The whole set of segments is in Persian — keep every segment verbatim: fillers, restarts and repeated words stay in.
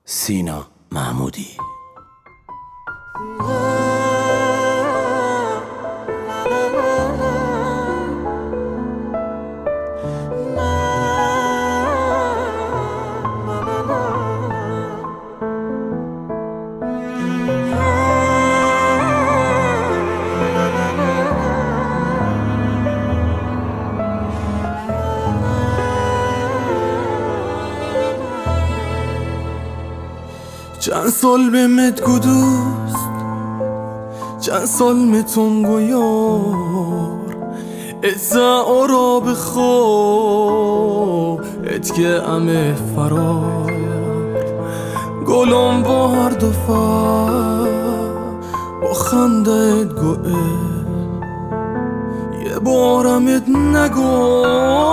سینا محمودی. چند سال به مت گدوست، چند سال متون گویار ازا آرا بخو ات که امه فرار گلم با هر دفعه با خنده ات گوه یه بارم ات نگو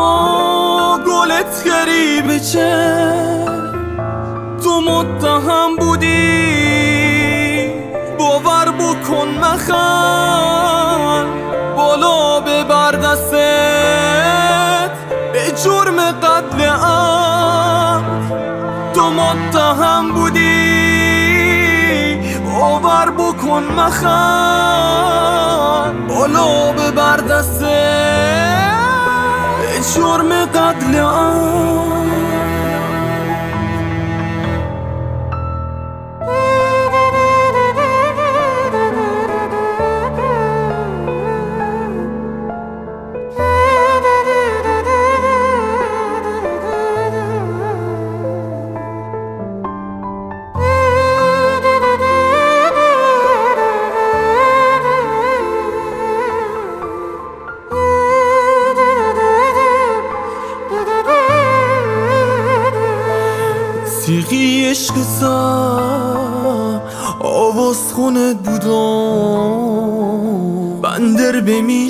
گلت غریبه چه تو متهم بودی باور بکن مخن بالا ببر دستت به جرم قتل عمد تو متهم بودی باور بکن مخن بالا ببر دستت به جرم قتل عمد. سیغی عشق سر آواز خونت بودم بندر به می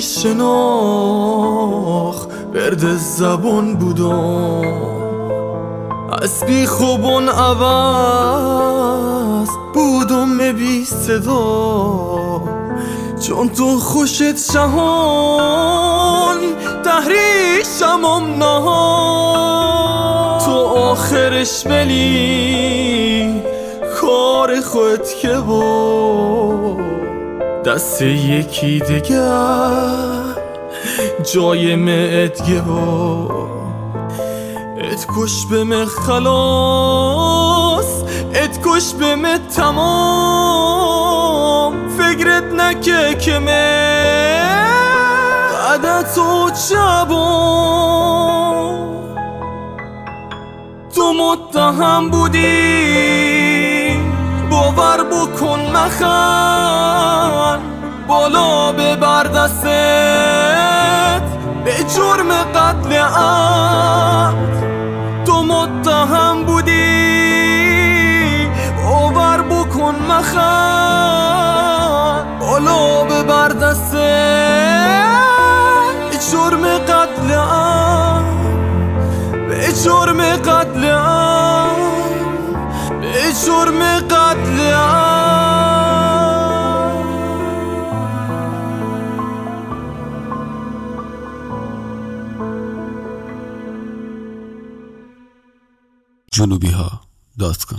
شناخ برد زبان بودم از بی خوبان عوض بودم بی صدا چون تو خوشت شهان تحریشم نهان تو آخرش ولی کار خودت که با دست یکی دیگر جای معدگه با ات کش به من خلاص ات کش به من تمام فکرت نکه که من بعد تو شبام تو متهم بودی باور بکن مخن بالا ببر دستت به جرم قتل عمد تو متهم بودی باور بکن مخن بالا ببر دستت به جرم قتل عمد به جرم قتل عمد به جرم قتل عمد. جنوبی ها دات کام